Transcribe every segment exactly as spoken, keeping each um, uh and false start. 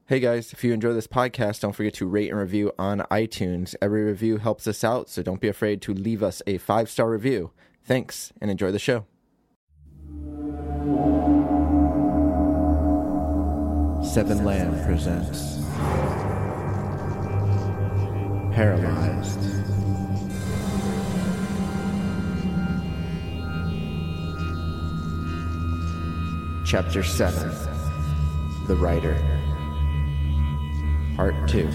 Hey guys, if you enjoy this podcast, don't forget to rate and review on iTunes. Every review helps us out, so don't be afraid to leave us a five-star review. Thanks, and enjoy the show. Seven Lamb presents Paralyzed. Chapter seven, The Writer. Part two.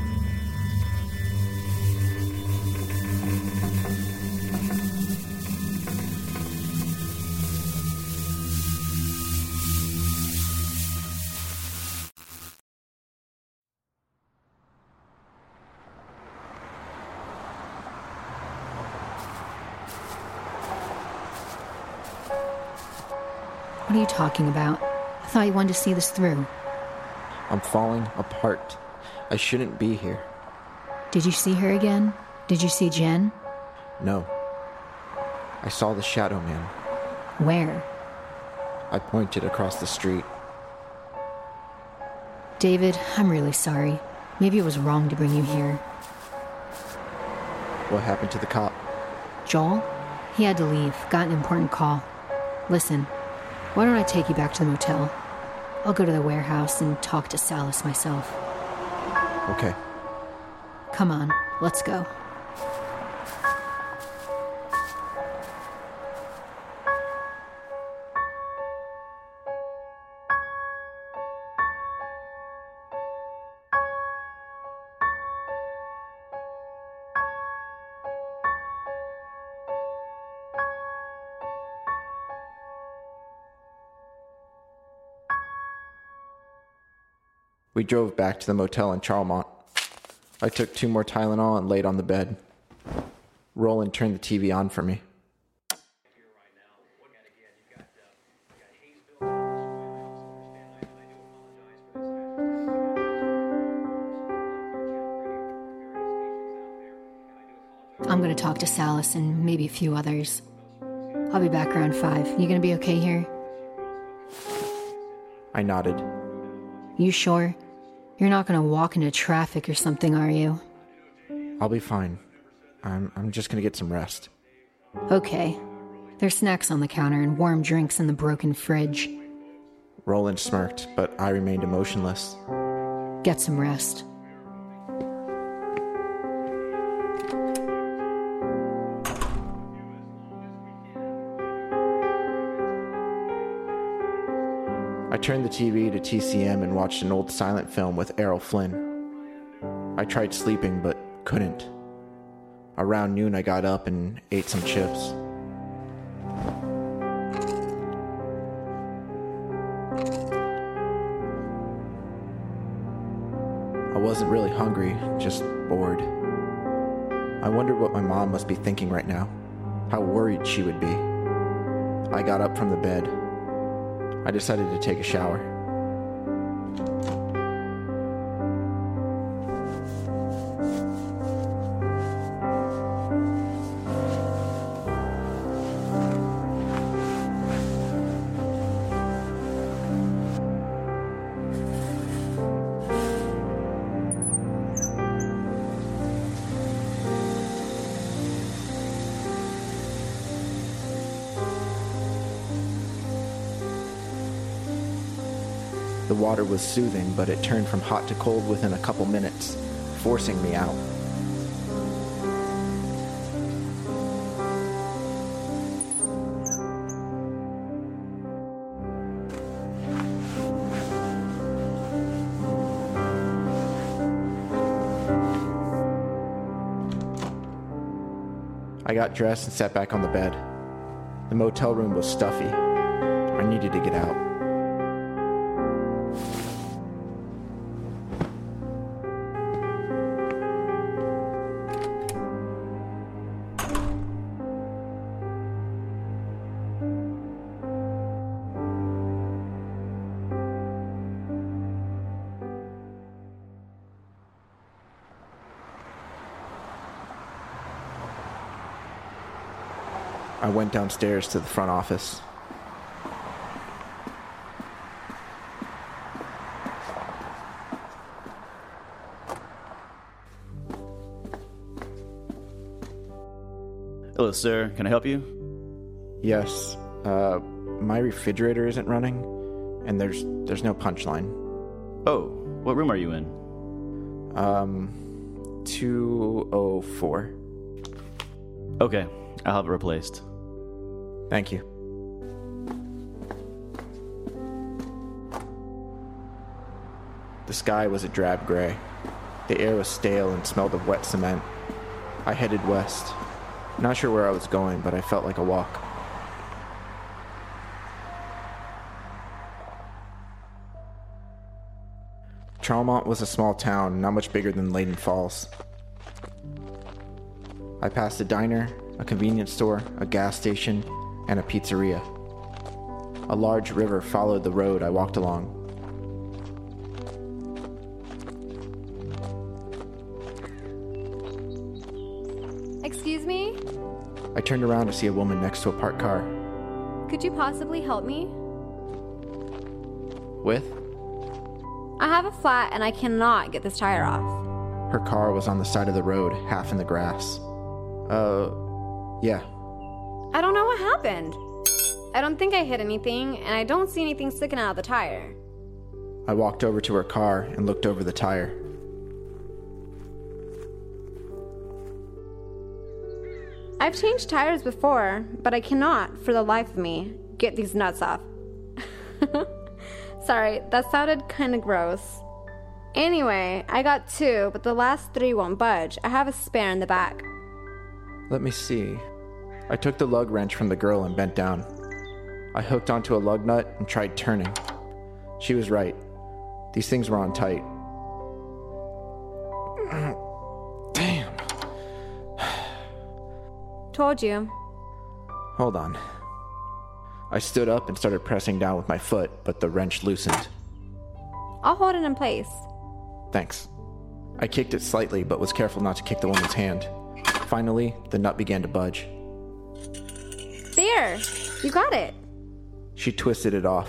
What are you talking about? I thought you wanted to see this through. I'm falling apart. I shouldn't be here. Did you see her again? Did you see Jen? No. I saw the Shadow Man. Where? I pointed across the street. David, I'm really sorry. Maybe it was wrong to bring you here. What happened to the cop? Joel? He had to leave. Got an important call. Listen, why don't I take you back to the motel? I'll go to the warehouse and talk to Salas myself. Okay. Come on, let's go. We drove back to the motel in Charlemont. I took two more Tylenol and laid on the bed. Roland turned the T V on for me. I'm going to talk to Salas and maybe a few others. I'll be back around five. You going to be okay here? I nodded. You sure? You're not going to walk into traffic or something, are you? I'll be fine. I'm I'm just going to get some rest. Okay. There's snacks on the counter and warm drinks in the broken fridge. Roland smirked, but I remained emotionless. Get some rest. I turned the T V to T C M and watched an old silent film with Errol Flynn. I tried sleeping, but couldn't. Around noon, I got up and ate some chips. I wasn't really hungry, just bored. I wondered what my mom must be thinking right now, how worried she would be. I got up from the bed. I decided to take a shower. The water was soothing, but it turned from hot to cold within a couple minutes, forcing me out. I got dressed and sat back on the bed. The motel room was stuffy. I needed to get out. I went downstairs to the front office. Hello, sir. Can I help you? Yes. Uh, my refrigerator isn't running, and there's there's no punchline. Oh, what room are you in? Um, two oh four. Okay, I'll have it replaced. Thank you. The sky was a drab gray. The air was stale and smelled of wet cement. I headed west. Not sure where I was going, but I felt like a walk. Charlemont was a small town, not much bigger than Layden Falls. I passed a diner, a convenience store, a gas station, and a pizzeria. A large river followed the road I walked along. Excuse me? I turned around to see a woman next to a parked car. Could you possibly help me? With? I have a flat and I cannot get this tire off. Her car was on the side of the road, half in the grass. Uh, yeah. I don't know what happened. I don't think I hit anything, and I don't see anything sticking out of the tire. I walked over to her car and looked over the tire. I've changed tires before, but I cannot, for the life of me, get these nuts off. Sorry, that sounded kinda gross. Anyway, I got two, but the last three won't budge. I have a spare in the back. Let me see. I took the lug wrench from the girl and bent down. I hooked onto a lug nut and tried turning. She was right. These things were on tight. Damn. Told you. Hold on. I stood up and started pressing down with my foot, but the wrench loosened. I'll hold it in place. Thanks. I kicked it slightly, but was careful not to kick the woman's hand. Finally, the nut began to budge. There! You got it! She twisted it off.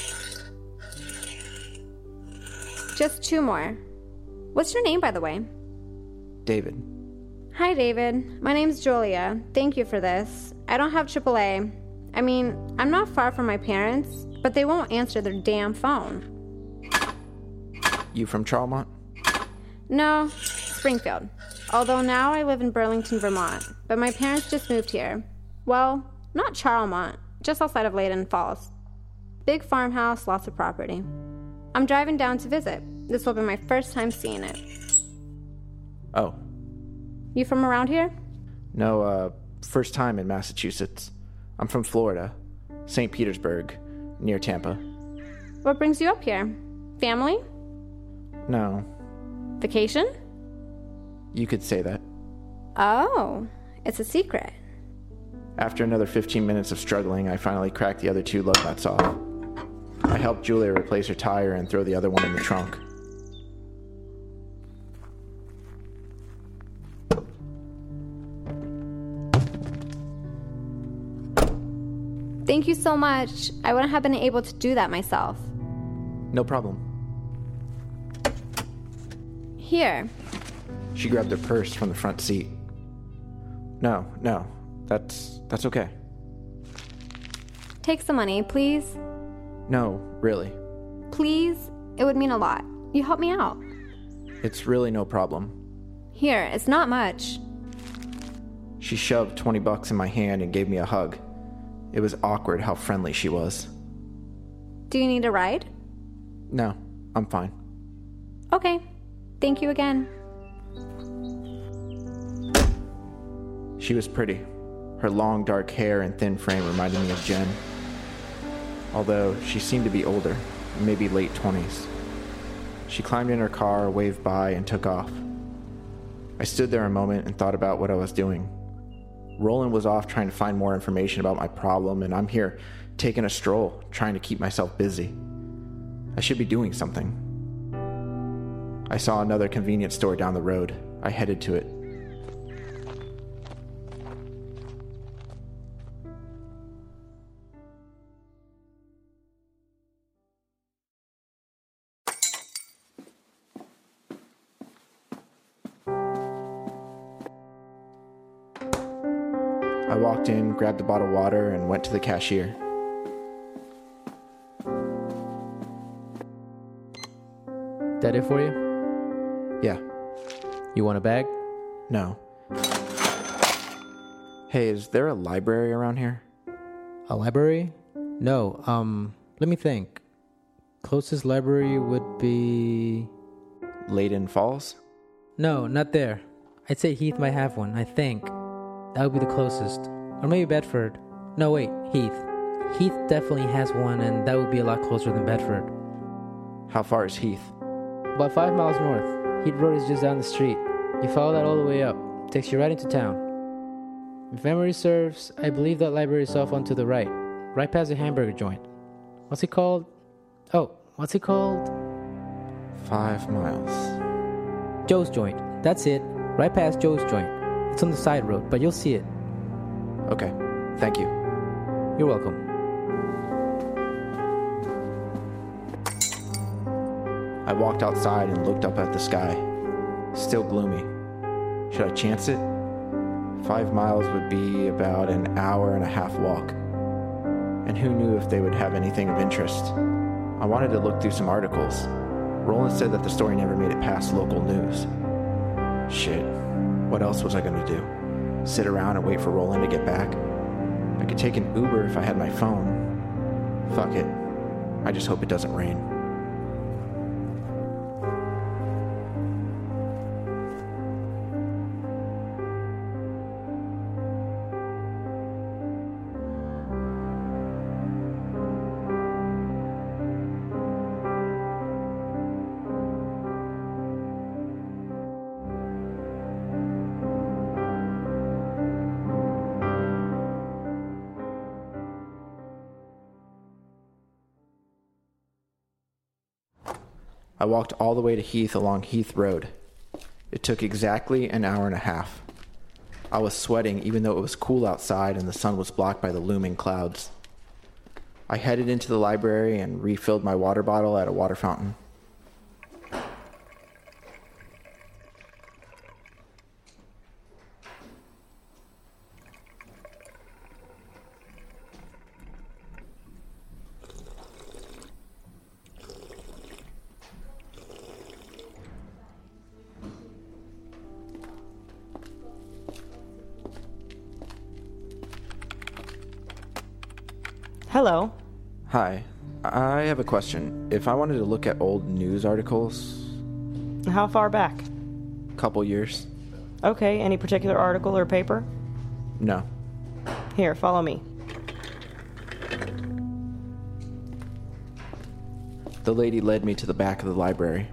Just two more. What's your name, by the way? David. Hi, David. My name's Julia. Thank you for this. I don't have triple A. I mean, I'm not far from my parents, but they won't answer their damn phone. You from Charlemont? No, Springfield. Although now I live in Burlington, Vermont, but my parents just moved here. Well, not Charlemont, just outside of Layden Falls. Big farmhouse, lots of property. I'm driving down to visit. This will be my first time seeing it. Oh. You from around here? No, uh, first time in Massachusetts. I'm from Florida, Saint Petersburg, near Tampa. What brings you up here? Family? No. Vacation? You could say that. Oh, it's a secret. After another fifteen minutes of struggling, I finally cracked the other two lug nuts off. I helped Julia replace her tire and throw the other one in the trunk. Thank you so much. I wouldn't have been able to do that myself. No problem. Here. She grabbed her purse from the front seat. No, no. That's that's okay. Take some money, please. No, really. Please? It would mean a lot. You help me out. It's really no problem. Here, it's not much. She shoved twenty bucks in my hand and gave me a hug. It was awkward how friendly she was. Do you need a ride? No, I'm fine. Okay. Thank you again. She was pretty. Her long dark hair and thin frame reminded me of Jen. Although she seemed to be older, maybe late twenties. She climbed in her car, waved by, and took off. I stood there a moment and thought about what I was doing. Roland was off trying to find more information about my problem, and I'm here taking a stroll, trying to keep myself busy. I should be doing something. I saw another convenience store down the road. I headed to it. walked in, grabbed a bottle of water, and went to the cashier. That it for you? Yeah. You want a bag? No. Hey, is there a library around here? A library? No, um, let me think. Closest library would be... Layden Falls? No, not there. I'd say Heath might have one, I think. That would be the closest. Or maybe Bedford. No, wait, Heath. Heath definitely has one, and that would be a lot closer than Bedford. How far is Heath? About five miles north. Heath Road is just down the street. You follow that all the way up. Takes you right into town. If memory serves, I believe that library is off onto the right. Right past the hamburger joint. What's it called? Oh, what's it called? Five miles. Joe's Joint. That's it. Right past Joe's Joint. It's on the side road, but you'll see it. Okay, thank you. You're welcome. I walked outside and looked up at the sky. Still gloomy. Should I chance it? Five miles would be about an hour and a half walk. And who knew if they would have anything of interest? I wanted to look through some articles. Roland said that the story never made it past local news. Shit. What else was I going to do? Sit around and wait for Roland to get back? I could take an Uber if I had my phone. Fuck it. I just hope it doesn't rain. I walked all the way to Heath along Heath Road. It took exactly an hour and a half. I was sweating even though it was cool outside and the sun was blocked by the looming clouds. I headed into the library and refilled my water bottle at a water fountain. Hello. Hi. I have a question. If I wanted to look at old news articles... How far back? Couple years. Okay, any particular article or paper? No. Here, follow me. The lady led me to the back of the library.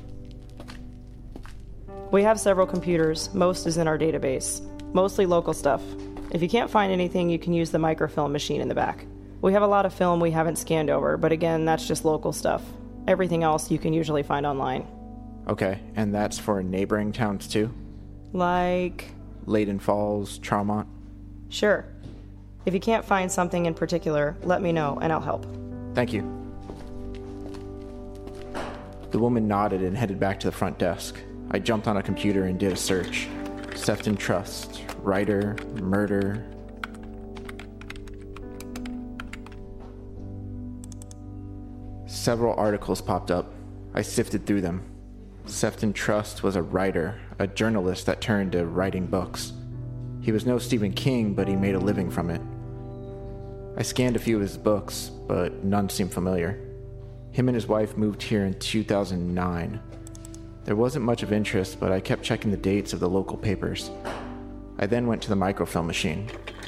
We have several computers. Most is in our database. Mostly local stuff. If you can't find anything, you can use the microfilm machine in the back. We have a lot of film we haven't scanned over, but again, that's just local stuff. Everything else you can usually find online. Okay, and that's for neighboring towns too? Like... Layden Falls, Charmont? Sure. If you can't find something in particular, let me know and I'll help. Thank you. The woman nodded and headed back to the front desk. I jumped on a computer and did a search. Sefton Trust, writer, murder... Several articles popped up. I sifted through them. Sefton Trust was a writer, a journalist that turned to writing books. He was no Stephen King, but he made a living from it. I scanned a few of his books, but none seemed familiar. Him and his wife moved here in two thousand nine. There wasn't much of interest, but I kept checking the dates of the local papers. I then went to the microfilm machine.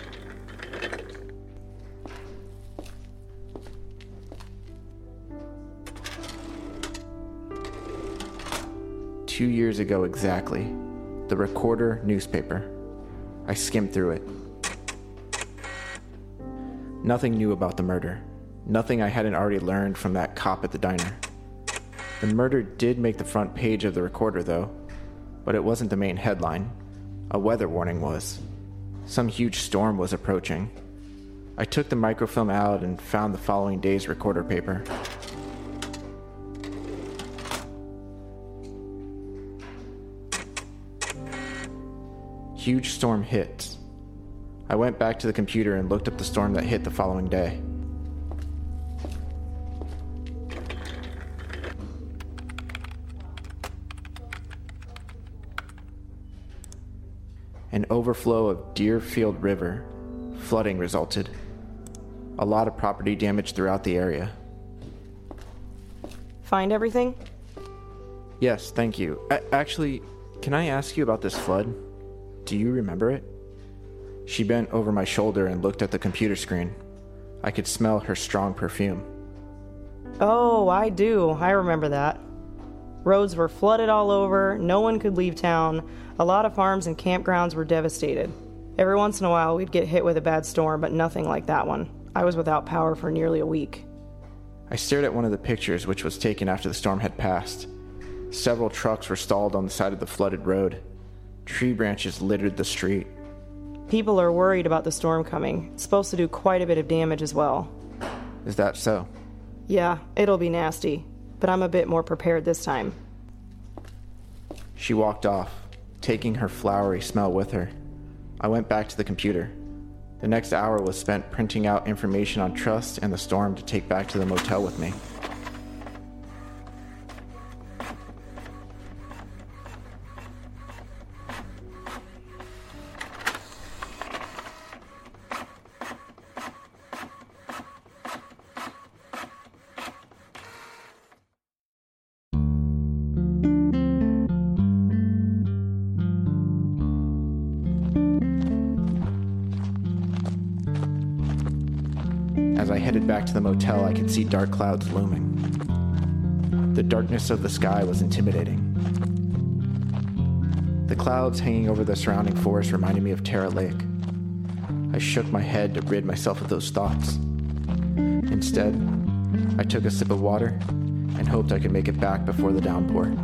Two years ago exactly, the Recorder newspaper. I skimmed through it. Nothing new about the murder. Nothing I hadn't already learned from that cop at the diner. The murder did make the front page of the Recorder, though, but it wasn't the main headline. A weather warning was. Some huge storm was approaching. I took the microfilm out and found the following day's Recorder paper. Huge storm hits. I went back to the computer and looked up the storm that hit the following day. An overflow of Deerfield River. Flooding resulted. A lot of property damage throughout the area. Find everything? Yes, thank you. A- actually, can I ask you about this flood? Do you remember it? She bent over my shoulder and looked at the computer screen. I could smell her strong perfume. Oh, I do. I remember that. Roads were flooded all over, no one could leave town, a lot of farms and campgrounds were devastated. Every once in a while we'd get hit with a bad storm, but nothing like that one. I was without power for nearly a week. I stared at one of the pictures, which was taken after the storm had passed. Several trucks were stalled on the side of the flooded road. Tree branches littered the street. People are worried about the storm coming. It's supposed to do quite a bit of damage as well. Is that so? Yeah, it'll be nasty, but I'm a bit more prepared this time. She walked off, taking her flowery smell with her. I went back to the computer. The next hour was spent printing out information on Trust and the storm to take back to the motel with me. As I headed back to the motel, I could see dark clouds looming. The darkness of the sky was intimidating. The clouds hanging over the surrounding forest reminded me of Terra Lake. I shook my head to rid myself of those thoughts. Instead, I took a sip of water and hoped I could make it back before the downpour.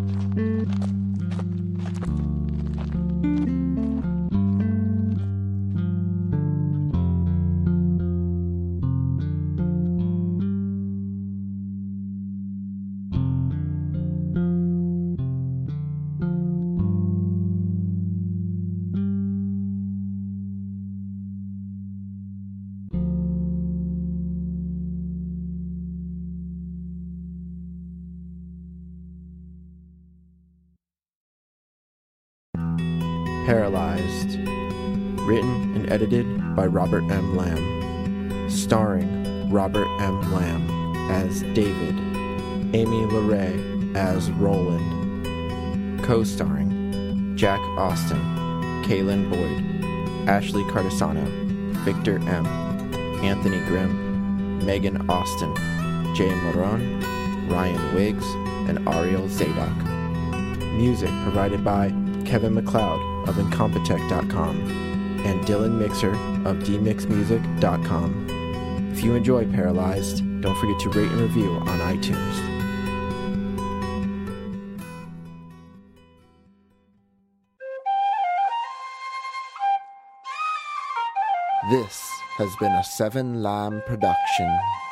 Paralyzed. Written and edited by Robert M. Lamb. Starring Robert M. Lamb as David. Amy LeRae as Roland. Co-starring Jack Austin, Kaylin Boyd, Ashley Cardesano, Victor M., Anthony Grimm, Megan Austin, Jay Marone, Ryan Wiggs, and Ariel Zadok. Music provided by Kevin MacLeod of Incompetech dot com and Dylan Mixer of D mix music dot com. If you enjoy Paralyzed, don't forget to rate and review on iTunes. This has been a Seven Lamb production.